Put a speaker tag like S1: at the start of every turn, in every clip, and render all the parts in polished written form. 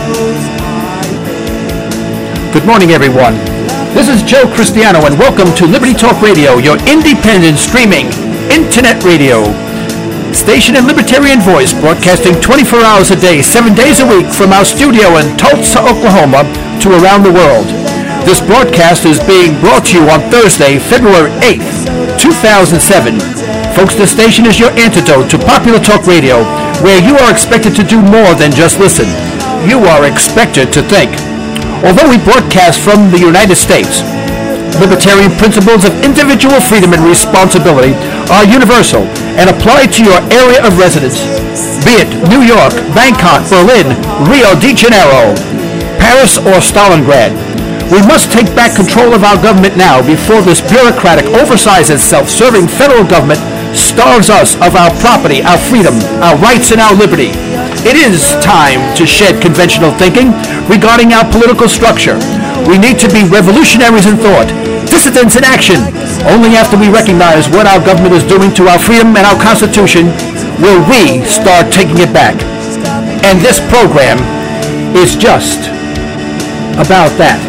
S1: Good morning, everyone. This is Joe Cristiano, and welcome to Liberty Talk Radio, your independent streaming internet radio station and libertarian voice, broadcasting 24 hours a day, 7 days a week from our studio in Tulsa, Oklahoma, to around the world. This broadcast is being brought to you on Thursday, February 8th, 2007. Folks, this station is your antidote to popular talk radio, where you are expected to do more than just listen. You are expected to think. Although we broadcast from the United States, libertarian principles of individual freedom and responsibility are universal and apply to your area of residence, be it New York, Bangkok, Berlin, Rio de Janeiro, Paris, or Stalingrad. We must take back control of our government now before this bureaucratic, oversized, and self-serving federal government starves us of our property, our freedom, our rights, and our liberty. It is time to shed conventional thinking regarding our political structure. We need to be revolutionaries in thought, dissidents in action. Only after we recognize what our government is doing to our freedom and our Constitution will we start taking it back. And this program is just about that.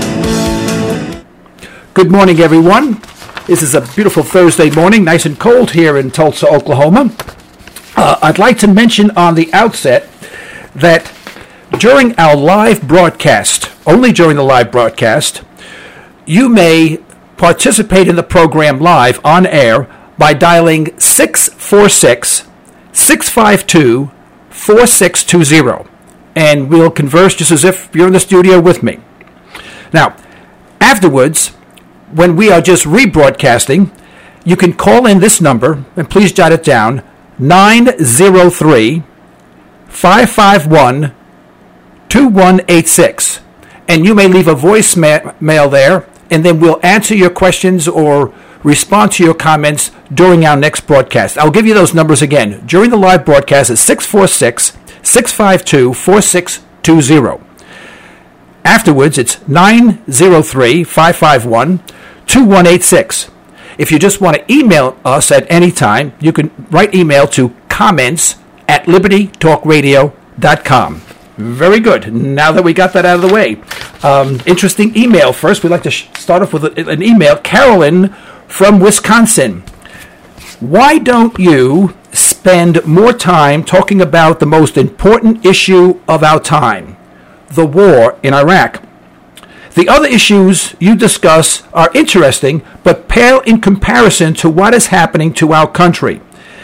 S1: Good morning, everyone. This is a beautiful Thursday morning, nice and cold here in Tulsa, Oklahoma. I'd like to mention on the outset that during our live broadcast, only during the live broadcast, you may participate in the program live on air by dialing 646-652-4620, and we'll converse just as if you're in the studio with me. Now, afterwards, when we are just rebroadcasting, you can call in this number, and please jot it down, 903-551-2186. And you may leave a voicemail there, and then we'll answer your questions or respond to your comments during our next broadcast. I'll give you those numbers again. During the live broadcast, it's 646-652-4620. Afterwards, it's 903-551-2186. If you just want to email us at any time, you can write email to comments@libertytalkradio.com. Very good. Now that we got that out of the way. Interesting email first. We'd like to start off with an email. Carolyn from Wisconsin. Why don't you spend more time talking about the most important issue of our time, the war in Iraq? The other issues you discuss are interesting, but pale in comparison to what is happening to our country.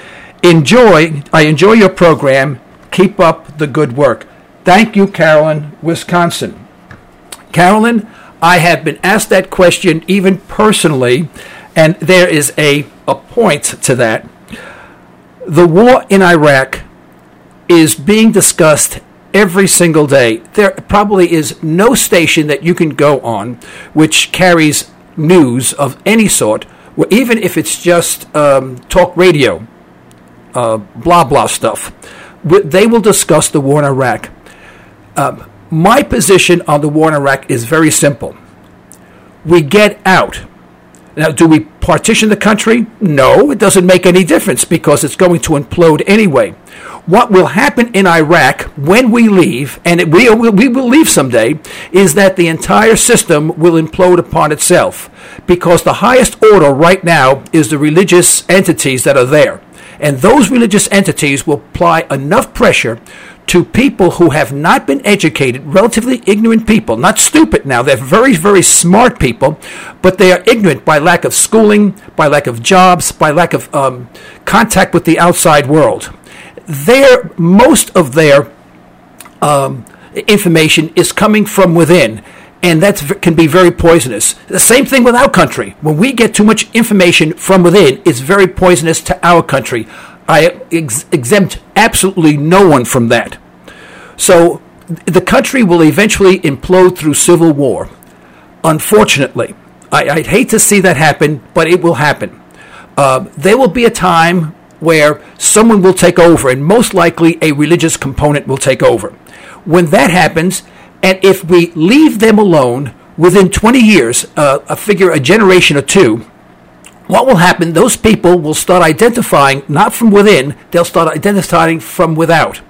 S1: I enjoy your program. Keep up the good work. Thank you, Carolyn, Wisconsin. Carolyn, I have been asked that question even personally, and there is a point to that. The war in Iraq is being discussed every single day. There probably is no station that you can go on which carries news of any sort, even if it's just talk radio, blah, blah stuff. They will discuss the war in Iraq. My position on the war in Iraq is very simple. We get out. Now, do we partition the country? No, it doesn't make any difference because it's going to implode anyway. What will happen in Iraq when we leave, and we will leave someday, is that the entire system will implode upon itself because the highest order right now is the religious entities that are there. And those religious entities will apply enough pressure to people who have not been educated, relatively ignorant people, not stupid now. They're very, very smart people, but they are ignorant by lack of schooling, by lack of jobs, by lack of contact with the outside world. Most of their information is coming from within, and that can be very poisonous. The same thing with our country. When we get too much information from within, it's very poisonous to our country. I exempt absolutely no one from that. So the country will eventually implode through civil war. Unfortunately, I'd hate to see that happen, but it will happen. There will be a time where someone will take over, and most likely a religious component will take over. When that happens, and if we leave them alone within 20 years, a generation or two, what will happen, those people will start identifying, not from within, they'll start identifying from without.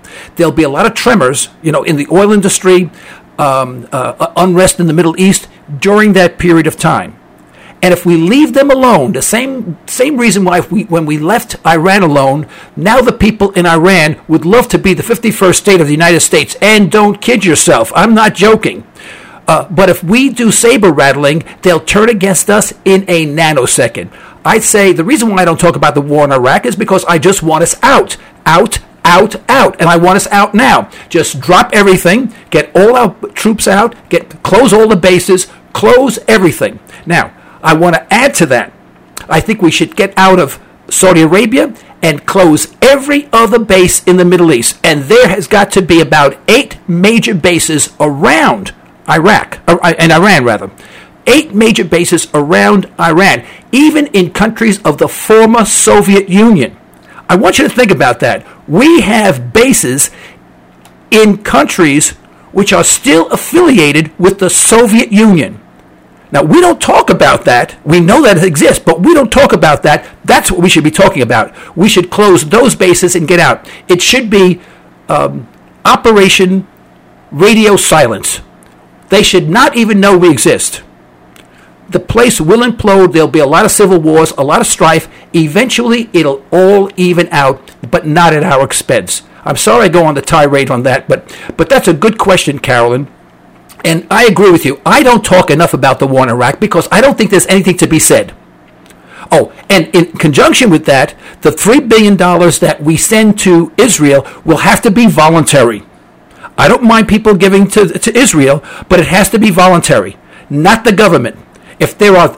S1: there'll be a lot of tremors, in the oil industry, unrest in the Middle East during that period of time. And if we leave them alone, the same reason why when we left Iran alone, now the people in Iran would love to be the 51st state of the United States. And don't kid yourself, I'm not joking. But if we do saber rattling, they'll turn against us in a nanosecond. I'd say the reason why I don't talk about the war in Iraq is because I just want us out. And I want us out now. Just drop everything, get all our troops out, close all the bases, close everything. Now, I want to add to that. I think we should get out of Saudi Arabia and close every other base in the Middle East. And there has got to be about 8 major bases around Iraq, and Iran rather. 8 major bases around Iran, even in countries of the former Soviet Union. I want you to think about that. We have bases in countries which are still affiliated with the Soviet Union. Now, we don't talk about that. We know that it exists, but we don't talk about that. That's what we should be talking about. We should close those bases and get out. It should be Operation Radio Silence. They should not even know we exist. The place will implode. There'll be a lot of civil wars, a lot of strife. Eventually, it'll all even out, but not at our expense. I'm sorry I go on the tirade on that, but that's a good question, Carolyn. And I agree with you. I don't talk enough about the war in Iraq because I don't think there's anything to be said. Oh, and in conjunction with that, the $3 billion that we send to Israel will have to be voluntary. I don't mind people giving to Israel, but it has to be voluntary, not the government. If there are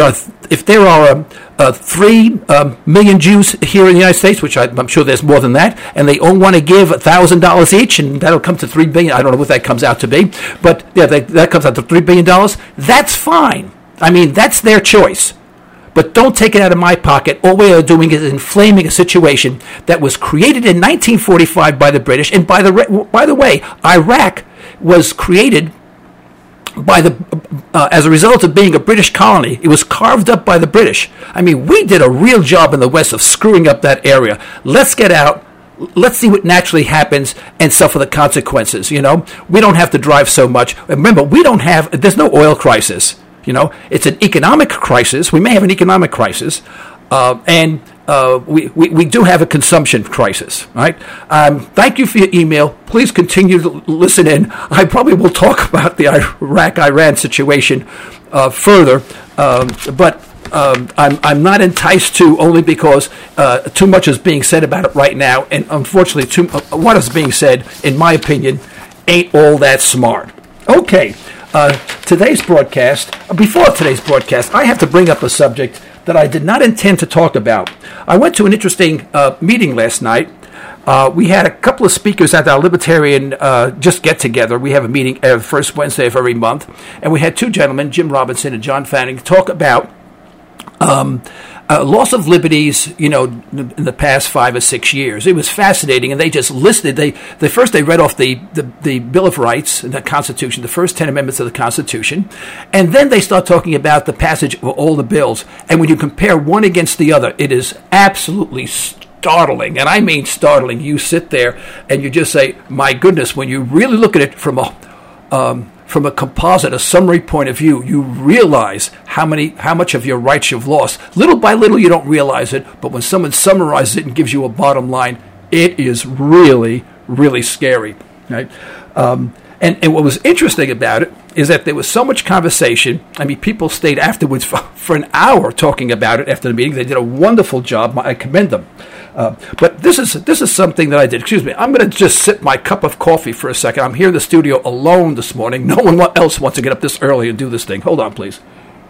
S1: 3 million Jews here in the United States, which I'm sure there's more than that, and they all want to give $1,000 each, and that'll come to $3 billion. I don't know what that comes out to be, but yeah, that comes out to $3 billion. That's fine. I mean, that's their choice. But don't take it out of my pocket. All we are doing is inflaming a situation that was created in 1945 by the British. And by the way, Iraq was created as a result of being a British colony. It was carved up by the British. I mean, we did a real job in the West of screwing up that area. Let's get out. Let's see what naturally happens and suffer the consequences. We don't have to drive so much. Remember, there's no oil crisis. It's an economic crisis. We may have an economic crisis, and we do have a consumption crisis, right? Thank you for your email. Please continue to listen in. I probably will talk about the Iraq-Iran situation further, but I'm not enticed to, only because too much is being said about it right now, and unfortunately, what is being said, in my opinion, ain't all that smart. Okay. Before today's broadcast, I have to bring up a subject that I did not intend to talk about. I went to an interesting meeting last night. We had a couple of speakers at our Libertarian Just Get Together. We have a meeting every first Wednesday of every month. And we had 2 gentlemen, Jim Robinson and John Fanning, talk about loss of liberties, in the past 5 or 6 years. It was fascinating, and they just listed. They read off the Bill of Rights, the Constitution, the first 10 amendments of the Constitution, and then they start talking about the passage of all the bills. And when you compare one against the other, it is absolutely startling, and I mean startling. You sit there and you just say, "My goodness!" When you really look at it from a composite, a summary point of view, you realize how much of your rights you've lost. Little by little, you don't realize it, but when someone summarizes it and gives you a bottom line, it is really, really scary. Right? And what was interesting about it is that there was so much conversation. I mean, people stayed afterwards for an hour talking about it after the meeting. They did a wonderful job. I commend them. But this is something that I did. Excuse me. I'm going to just sip my cup of coffee for a second. I'm here in the studio alone this morning. No one else wants to get up this early and do this thing. Hold on, please.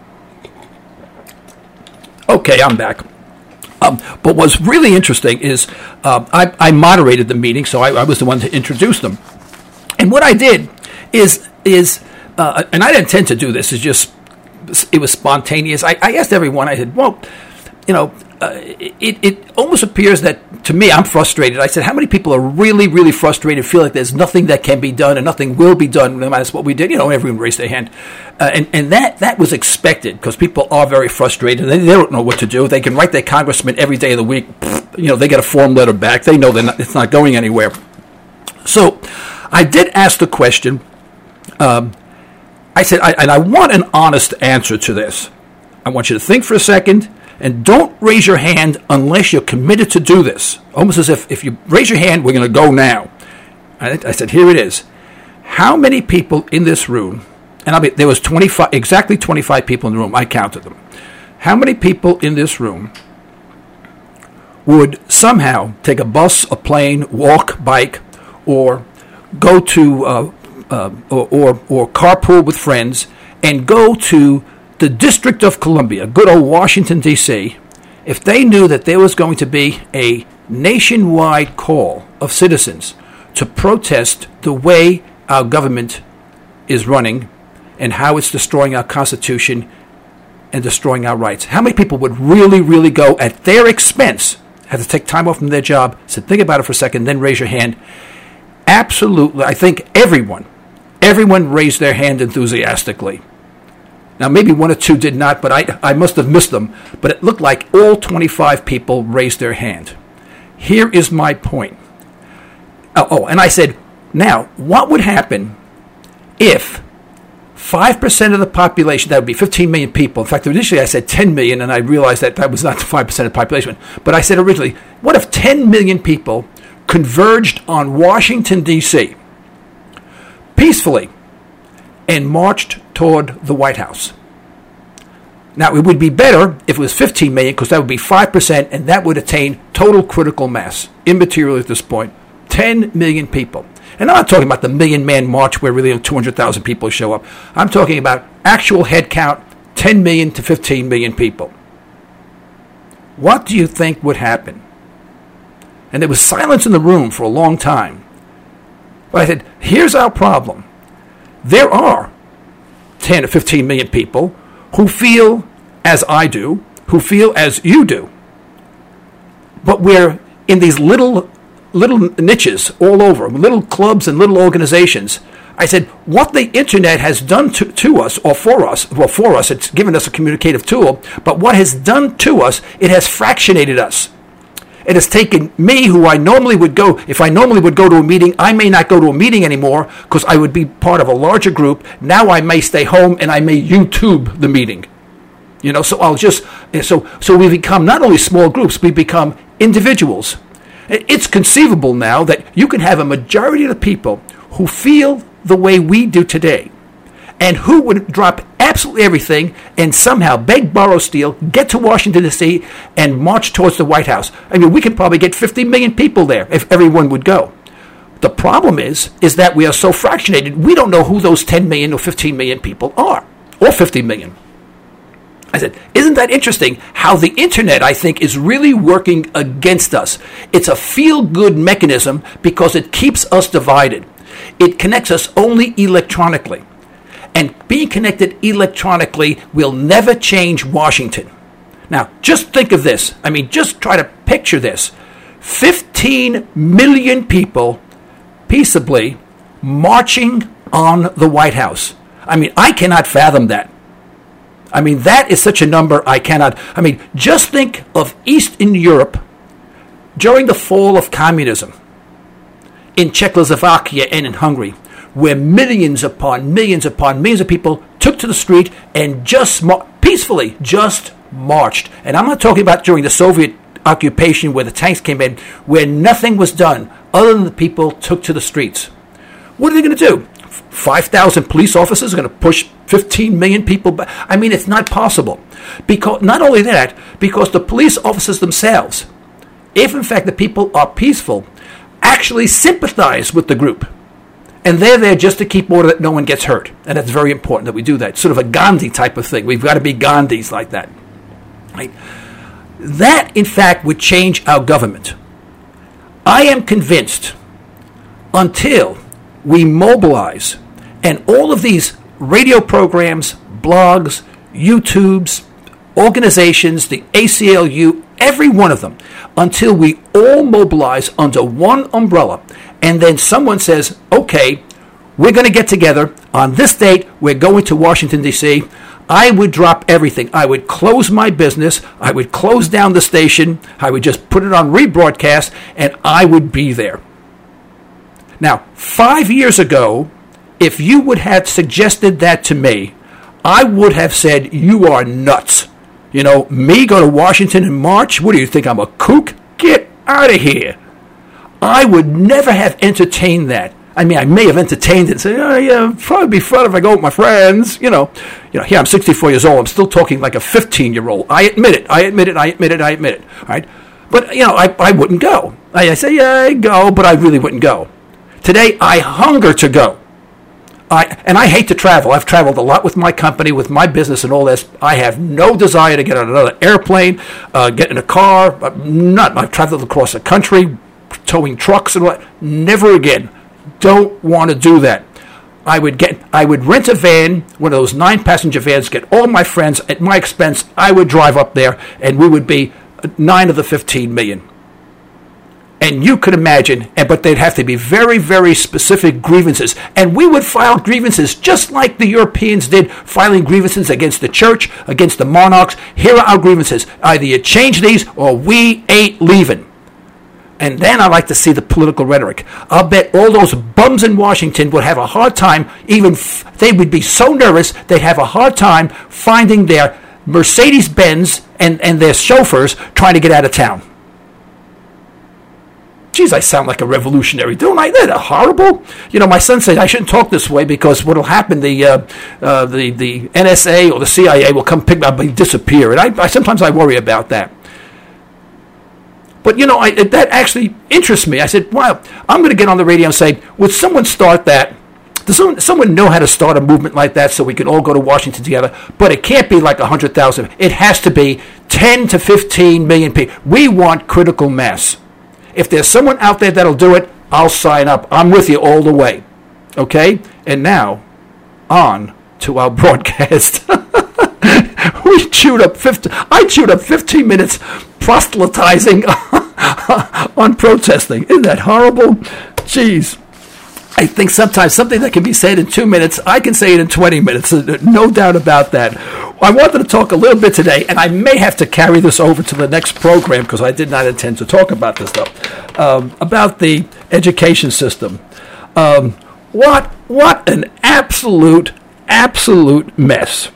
S1: Okay, I'm back. But what's really interesting is I moderated the meeting, so I was the one to introduce them. And what I did is and I didn't intend to do this. It was spontaneous. I asked everyone. I said, well, it almost appears that, to me, I'm frustrated. I said, how many people are really, really frustrated, feel like there's nothing that can be done and nothing will be done no matter what we did? Everyone raised their hand. And that was expected, because people are very frustrated. They don't know what to do. They can write their congressman every day of the week. They get a form letter back. They know it's not going anywhere. So I did ask the question. I said, I want an honest answer to this. I want you to think for a second, and don't raise your hand unless you're committed to do this. Almost as if you raise your hand, we're going to go now. I said, here it is. How many people in this room, and there was exactly 25 people in the room, I counted them. How many people in this room would somehow take a bus, a plane, walk, bike, or go to or carpool with friends and go to the District of Columbia, good old Washington, D.C., if they knew that there was going to be a nationwide call of citizens to protest the way our government is running and how it's destroying our Constitution and destroying our rights? How many people would really, really go at their expense, have to take time off from their job, so think about it for a second, then raise your hand? Absolutely. I think everyone raised their hand enthusiastically. Now, maybe one or two did not, but I must have missed them. But it looked like all 25 people raised their hand. Here is my point. And I said, now, what would happen if 5% of the population, that would be 15 million people. In fact, initially I said 10 million, and I realized that was not 5% of the population. But I said originally, what if 10 million people converged on Washington, D.C., peacefully, and marched toward the White House? Now, it would be better if it was 15 million, because that would be 5%, and that would attain total critical mass, immaterial at this point. 10 million people. And I'm not talking about the million-man march where really 200,000 people show up. I'm talking about actual head count, 10 million to 15 million people. What do you think would happen? And there was silence in the room for a long time. But I said, here's our problem. There are 10 or 15 million people who feel as I do, who feel as you do. But we're in these little niches all over, little clubs and little organizations. I said, what the internet has done to us, or for us, it's given us a communicative tool, but what has done to us, it has fractionated us. It has taken me, who I normally would go, if I normally would go to a meeting, I may not go to a meeting anymore because I would be part of a larger group. Now I may stay home and I may YouTube the meeting. So we become not only small groups, we become individuals. It's conceivable now that you can have a majority of the people who feel the way we do today and who would drop absolutely everything and somehow beg, borrow, steal, get to Washington, D.C., and march towards the White House. I mean, we could probably get 50 million people there if everyone would go. The problem is that we are so fractionated, we don't know who those 10 million or 15 million people are, or 50 million. I said, isn't that interesting how the internet, I think, is really working against us? It's a feel-good mechanism because it keeps us divided. It connects us only electronically. And being connected electronically will never change Washington. Now, just think of this. I mean, just try to picture this. 15 million people peaceably marching on the White House. I mean, I cannot fathom that. I mean, that is such a number I cannot. I mean, just think of Eastern Europe during the fall of communism in Czechoslovakia and in Hungary, where millions upon millions upon millions of people took to the street and just peacefully just marched. And I'm not talking about during the Soviet occupation where the tanks came in, where nothing was done other than the people took to the streets. What are they going to do? 5,000 police officers are going to push 15 million people back? I mean, it's not possible. Because not only that, because the police officers themselves, if in fact the people are peaceful, actually sympathize with the group. And they're there just to keep order that no one gets hurt. And that's very important that we do that. Sort of a Gandhi type of thing. We've got to be Gandhis like that. Right? That, in fact, would change our government. I am convinced until we mobilize, and all of these radio programs, blogs, YouTubes, organizations, the ACLU, every one of them, until we all mobilize under one umbrella, and then someone says, okay, we're going to get together on this date, we're going to Washington, D.C., I would drop everything. I would close my business, I would close down the station, I would just put it on rebroadcast, and I would be there. Now, 5 years ago, if you would have suggested that to me, I would have said, you are nuts. You know, me go to Washington in March? What do you think, I'm a kook? Get out of here. I would never have entertained that. I mean, I may have entertained it and said, oh, yeah, it'd probably be fun if I go with my friends. You know, here I'm 64 years old. I'm still talking like a 15-year-old. I admit it. All right? But, I wouldn't go. I say, yeah, I'd go, but I really wouldn't go. Today, I hunger to go. And I hate to travel. I've traveled a lot with my company, with my business and all this. I have no desire to get on another airplane, get in a car. I've traveled across the country, towing trucks and what. Never again. Don't want to do that. I would rent a van, one of those 9-passenger vans, get all my friends at my expense. I would drive up there, and we would be 9 of the 15 million. And you could imagine, but they'd have to be very, very specific grievances. And we would file grievances just like the Europeans did, filing grievances against the church, against the monarchs. Here are our grievances. Either you change these or we ain't leaving. And then I like to see the political rhetoric. I'll bet all those bums in Washington would have a hard time, they would be so nervous, they'd have a hard time finding their Mercedes-Benz and their chauffeurs trying to get out of town. Geez, I sound like a revolutionary, don't I? They're horrible. My son said I shouldn't talk this way because what'll happen, the NSA or the CIA will come pick me up and disappear. And I sometimes I worry about that. But, that actually interests me. I said, wow, I'm going to get on the radio and say, would someone start that? Does someone know how to start a movement like that so we can all go to Washington together? But it can't be like 100,000. It has to be 10 to 15 million people. We want critical mass. If there's someone out there that'll do it, I'll sign up. I'm with you all the way. Okay? And now, on to our broadcast. I chewed up 15 minutes proselytizing on protesting. Isn't that horrible? Jeez. I think sometimes something that can be said in 2 minutes, I can say it in 20 minutes. No doubt about that. I wanted to talk a little bit today, and I may have to carry this over to the next program because I did not intend to talk about this stuff, about the education system. What an absolute mess.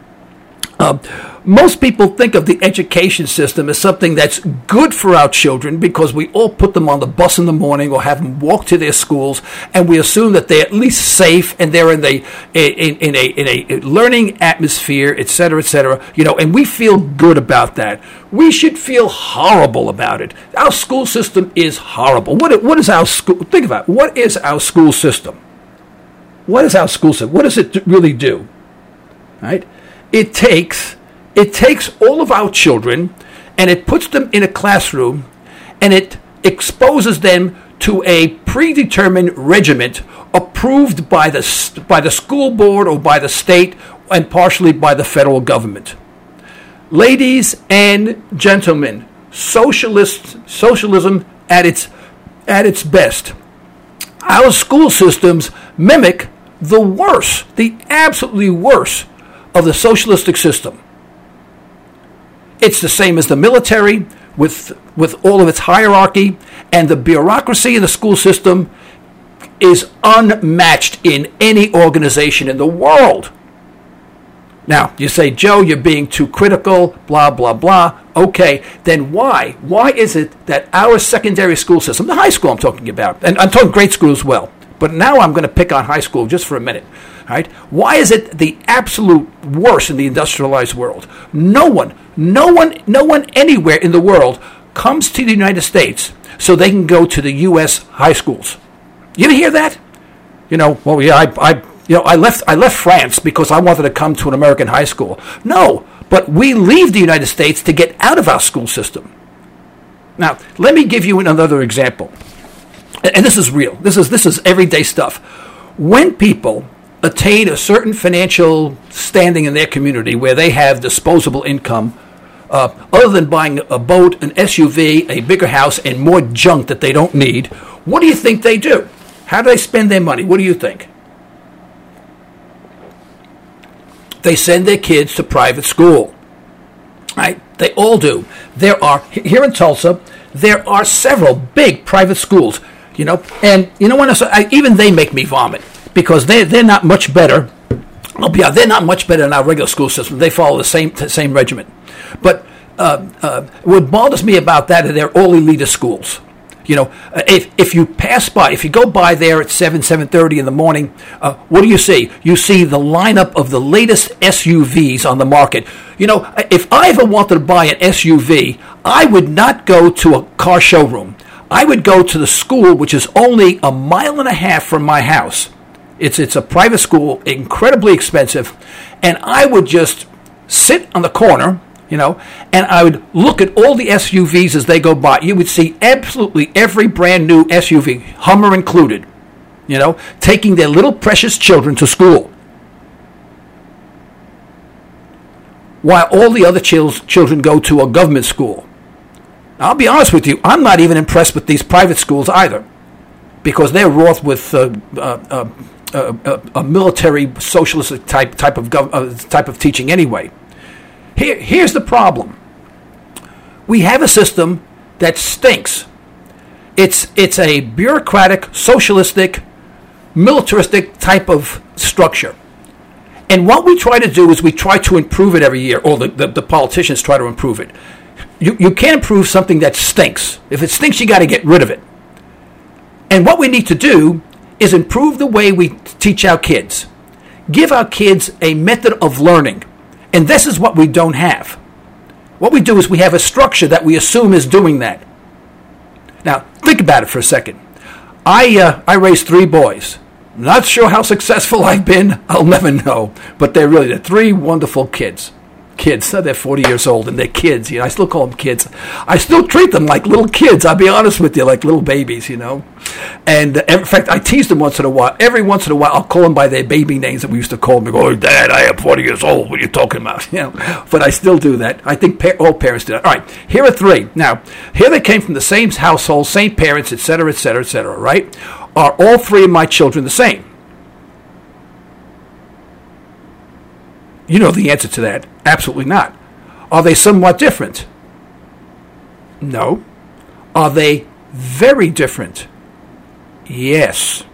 S1: Most people think of the education system as something that's good for our children because we all put them on the bus in the morning or have them walk to their schools, and we assume that they're at least safe and they're in a learning atmosphere, et cetera, and we feel good about that. We should feel horrible about it. Our school system is horrible. What is our school? Think about it. What is our school system? What is our school system? What does it really do? Right? It takes all of our children and it puts them in a classroom and it exposes them to a predetermined regiment approved by the school board or by the state and partially by the federal government. Ladies and gentlemen, socialism at its best. Our school systems mimic the absolutely worst of the socialistic system. It's the same as the military with all of its hierarchy, and the bureaucracy in the school system is unmatched in any organization in the world. Now, you say, Joe, you're being too critical, blah, blah, blah. Okay, then why? Why is it that our secondary school system, the high school I'm talking about, and I'm talking grade school as well, but now I'm going to pick on high school just for a minute. Right? Why is it the absolute worst in the industrialized world? No one anywhere in the world comes to the United States so they can go to the U.S. high schools. You ever hear that? I left France because I wanted to come to an American high school. No, but we leave the United States to get out of our school system. Now, let me give you another example. And this is real. This is everyday stuff. When people attain a certain financial standing in their community where they have disposable income, other than buying a boat, an SUV, a bigger house, and more junk that they don't need, what do you think they do? How do they spend their money? What do you think? They send their kids to private school. Right? They all do. Here in Tulsa, there are several big private schools. And even they make me vomit because they're not much better. They're not much better than our regular school system. They follow the same regimen. But what bothers me about that is they're all elitist schools. If you go by there at 7:30 in the morning, what do you see? You see the lineup of the latest SUVs on the market. If I ever wanted to buy an SUV, I would not go to a car showroom. I would go to the school, which is only a mile and a half from my house. It's a private school, incredibly expensive, and I would just sit on the corner, and I would look at all the SUVs as they go by. You would see absolutely every brand new SUV, Hummer included, taking their little precious children to school. While all the other children go to a government school. Now, I'll be honest with you, I'm not even impressed with these private schools either, because they're wrought with a military socialist type of teaching anyway. Here's the problem. We have a system that stinks. It's a bureaucratic, socialistic, militaristic type of structure. And what we try to do is we try to improve it every year, or the politicians try to improve it. You can't improve something that stinks. If it stinks, you got to get rid of it. And what we need to do is improve the way we teach our kids. Give our kids a method of learning. And this is what we don't have. What we do is we have a structure that we assume is doing that. Now, think about it for a second. I raised 3 boys. Not sure how successful I've been. I'll never know. But they're 3 wonderful kids. They're 40 years old and they're kids. I still call them kids. I still treat them like little kids. I'll be honest with you, like little babies, And in fact, I tease them once in a while. Every once in a while, I'll call them by their baby names that we used to call them. They go, "Oh, Dad, I am 40 years old. What are you talking about?" But I still do that. I think all parents do that. All right, here are 3. Now, here they came from the same household, same parents, etc., etc., etc., right? Are all 3 of my children the same? You know the answer to that. Absolutely not. Are they somewhat different? No. Are they very different? Yes.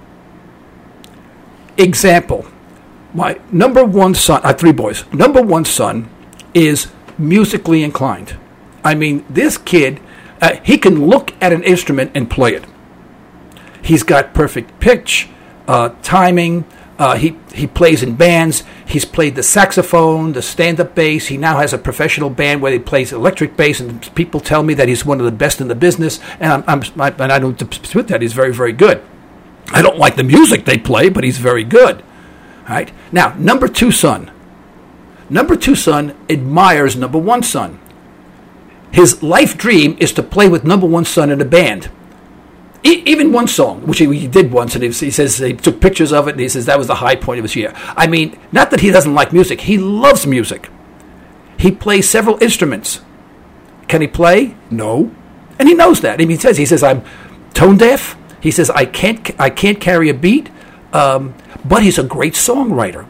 S1: Example. My number 1 son, 3 boys. Number 1 son is musically inclined. I mean, this kid, he can look at an instrument and play it. He's got perfect pitch, timing. He plays in bands. He's played the saxophone, the stand-up bass. He now has a professional band where he plays electric bass, and people tell me that he's one of the best in the business. And I don't dispute that. He's very, very good. I don't like the music they play, but he's very good. All right. Now, number 2 son. Number 2 son admires number 1 son. His life dream is to play with number 1 son in a band. Even one song, which he did once, and he says he took pictures of it, and he says that was the high point of his year. I mean, not that he doesn't like music. He loves music. He plays several instruments. Can he play? No. And he knows that. I mean, he says, I'm tone deaf. He says, I can't carry a beat, but he's a great songwriter.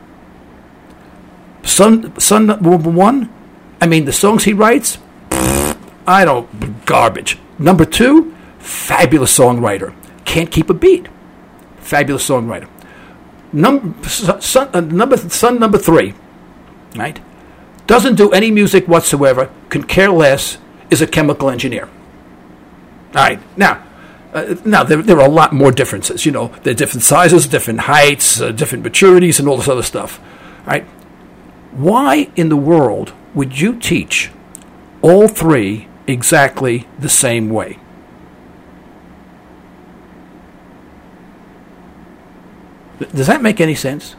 S1: Son number 1, I mean, the songs he writes, garbage. Number 2, fabulous songwriter. Can't keep a beat. Fabulous songwriter. Son number 3, right? Doesn't do any music whatsoever. Can care less. Is a chemical engineer. All right. Now there are a lot more differences. There are different sizes, different heights, different maturities, and all this other stuff. All right. Why in the world would you teach all 3 exactly the same way? Does that make any sense?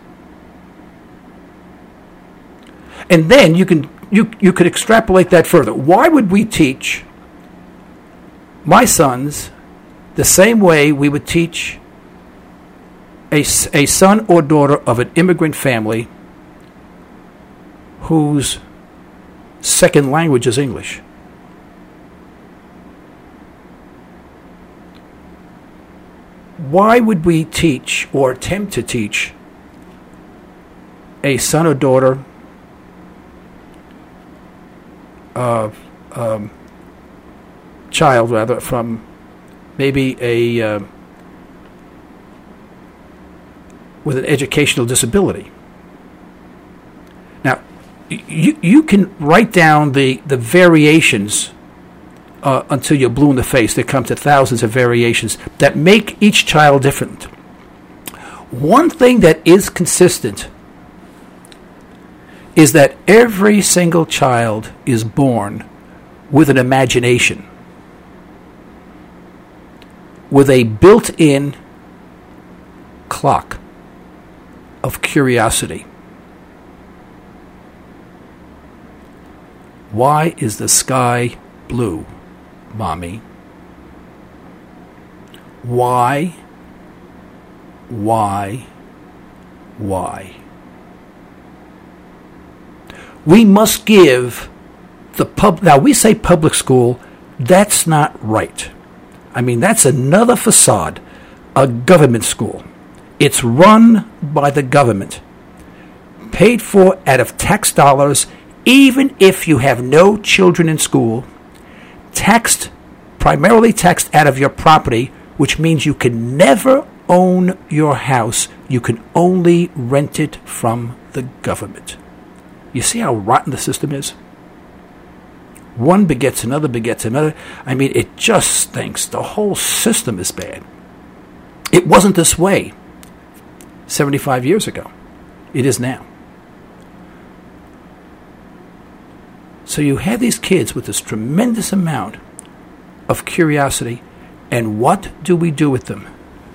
S1: And then you could extrapolate that further. Why would we teach my sons the same way we would teach a son or daughter of an immigrant family whose second language is English? Why would we teach or attempt to teach a son or daughter child rather from maybe with an educational disability. Now, you can write down the variations until you're blue in the face. There come to thousands of variations that make each child different. One thing that is consistent is that every single child is born with an imagination, with a built-in clock of curiosity. Why is the sky blue, Mommy? Why? We must give the now we say public school, that's not right. I mean, that's another facade, a government school. It's run by the government, paid for out of tax dollars, even if you have no children in school, primarily taxed out of your property, which means you can never own your house. You can only rent it from the government. You see how rotten the system is? One begets another, begets another. I mean, it just stinks. The whole system is bad. It wasn't this way 75 years ago. It is now. So you have these kids with this tremendous amount of curiosity, and what do we do with them?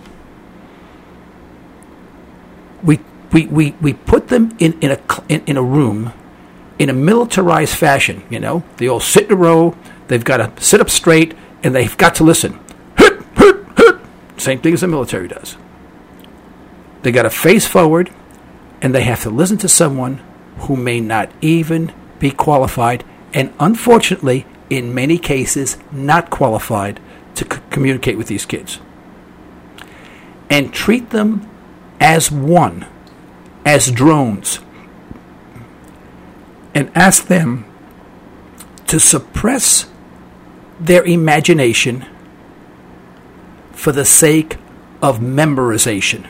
S1: We put them in a room in a militarized fashion. You know, they all sit in a row. They've got to sit up straight, and they've got to listen. Same thing as the military does. They got to face forward, and they have to listen to someone who may not even be qualified, and unfortunately, in many cases, not qualified to communicate with these kids. And treat them as one, as drones, and ask them to suppress their imagination for the sake of memorization.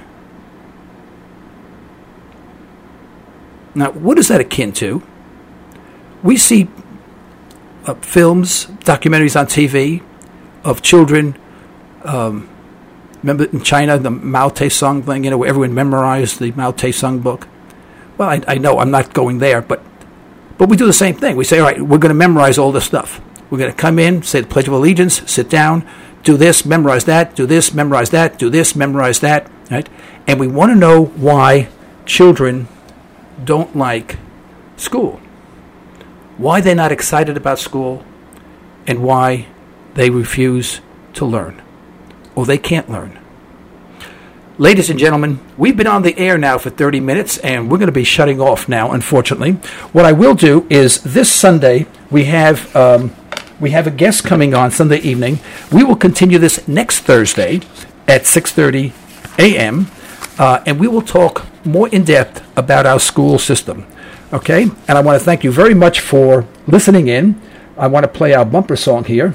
S1: Now, what is that akin to? We see films, documentaries on TV of children. Remember in China, the Mao Tse-Tung thing, where everyone memorized the Mao Tse-Tung book? Well, I know I'm not going there, but we do the same thing. We say, all right, we're going to memorize all this stuff. We're going to come in, say the Pledge of Allegiance, sit down, do this, memorize that, do this, memorize that, do this, memorize that, right? And we want to know why children don't like school, why they're not excited about school, and why they refuse to learn, or they can't learn. Ladies and gentlemen, we've been on the air now for 30 minutes, and we're going to be shutting off now, unfortunately. What I will do is this Sunday, we have a guest coming on Sunday evening. We will continue this next Thursday at 6:30 a.m., and we will talk more in depth about our school system. Okay? And I want to thank you very much for listening in. I want to play our bumper song here.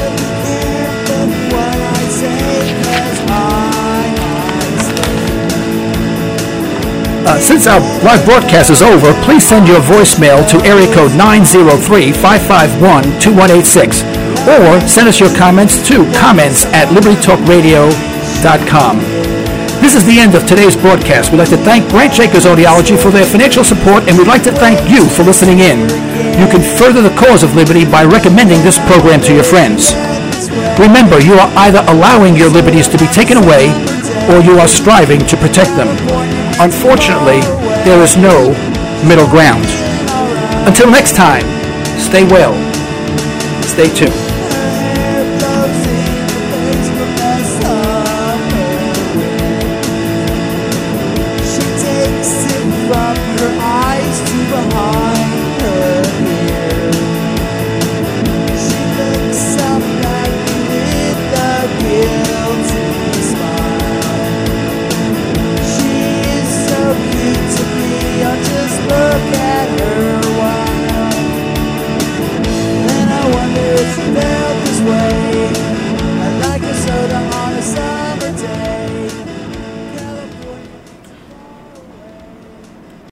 S1: Since our live broadcast is over, please send your voicemail to area code 903-551-2186, or send us your comments to comments@libertytalkradio.com. This is the end of today's broadcast. We'd like to thank Branch Acres Audiology for their financial support, and we'd like to thank you for listening in. You can further the cause of liberty by recommending this program to your friends. Remember, you are either allowing your liberties to be taken away, or you are striving to protect them. Unfortunately, there is no middle ground. Until next time, stay well, stay tuned.